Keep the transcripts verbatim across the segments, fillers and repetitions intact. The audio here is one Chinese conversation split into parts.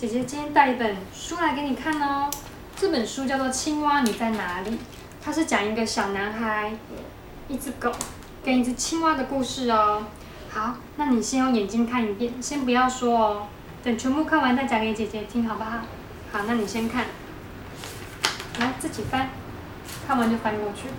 姐姐今天带一本书来给你看哦。这本书叫做《青蛙你在哪里》，它是讲一个小男孩、一只狗跟一只青蛙的故事哦。好，那你先用眼睛看一遍，先不要说哦，等全部看完再讲给姐姐听，好不好？好，那你先看，来自己翻，看完就翻过去。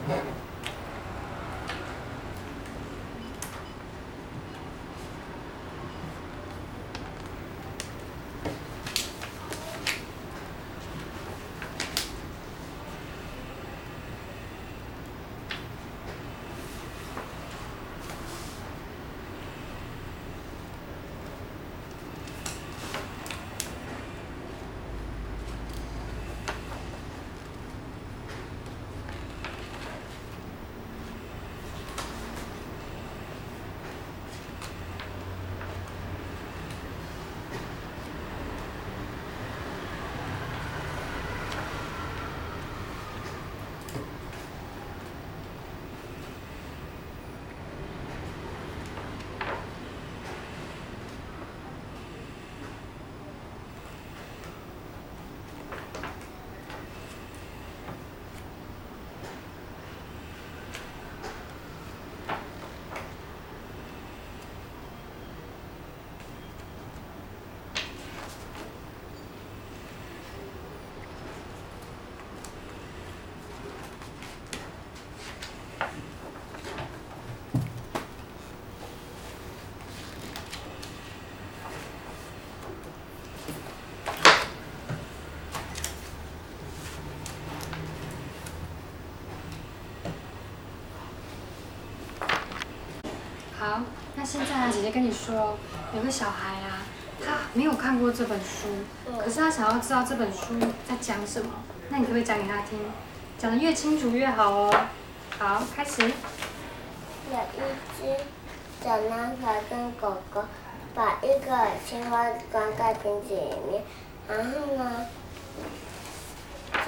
好，那现在啊，姐姐跟你说，有个小孩啊，他没有看过这本书，可是他想要知道这本书在讲什么，那你可不可以讲给他听？讲得越清楚越好哦。好，开始。 有一只小男孩跟狗狗把一个青蛙关在瓶子里面，然后呢，就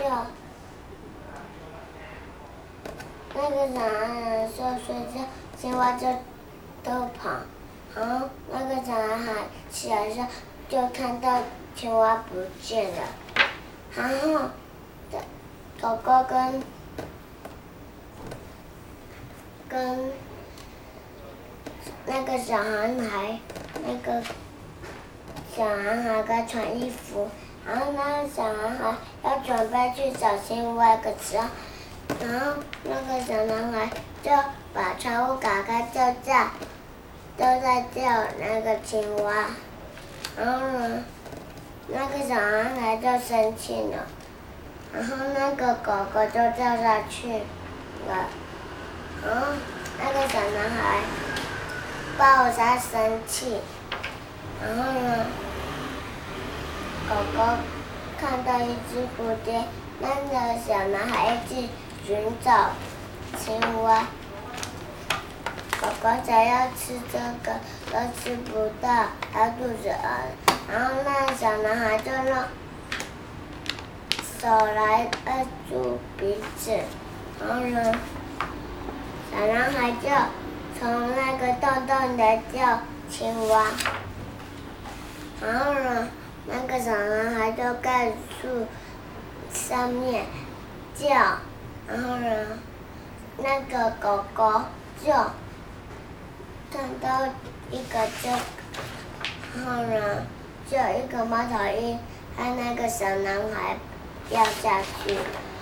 那个小男孩说睡觉，青蛙就都跑，然后那个小男孩起来时就看到青蛙不见了，然后狗狗跟跟那个小男孩，那个小男孩该穿衣服，然后那个小男孩要准备去找青蛙的时候，然后那个小男孩就把窗户打开，就叫，都在叫那个青蛙，然后呢，那个小男孩就生气了，然后那个狗狗就掉下去了，然后那个小男孩抱他生气，然后呢，狗狗看到一只蝴蝶，那个小男孩一直寻找青蛙，狗狗想要吃这个都吃不到，它肚子饿，然后那个小男孩就用手来扼住鼻子，然后呢，小男孩就从那个洞洞里叫青蛙，然后呢，那个小男孩就在树上面叫，然后呢，那个狗狗就看到一个就，然后呢，就有一个猫头鹰和那个小男孩掉下去，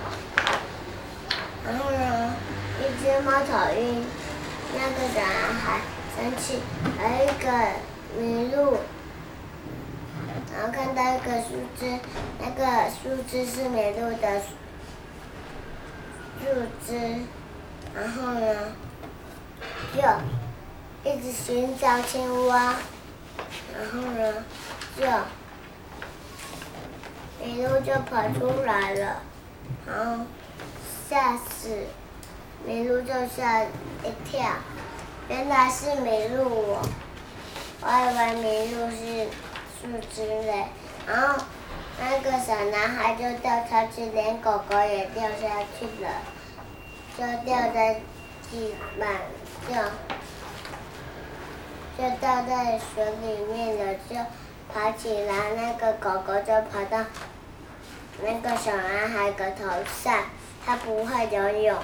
然后呢，一只猫头鹰。那个小男孩生气，还有一个麋鹿，然后看到一个树枝，那个树枝是麋鹿的树枝，然后呢，就一直寻找青蛙，然后呢，就麋鹿就跑出来了，然后吓死。麋鹿就吓一跳，原来是麋鹿哦，我以为麋鹿是树枝嘞。然后那个小男孩就掉下去，连狗狗也掉下去了，就掉在地板上，就掉在水里面了。就爬起来，那个狗狗就跑到那个小男孩的头上，他不会游泳。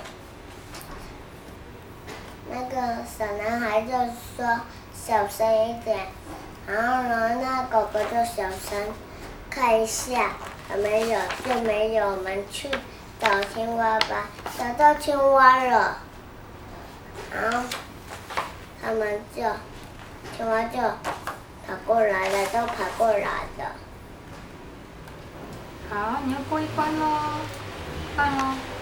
那个小男孩就说小声一点，然后呢，那狗狗就小声看一下有没有，就没有，我们去找青蛙吧，找到青蛙了，然后他们就青蛙就跑过来了，都跑过来了。 好，你要过一关喽，棒哦。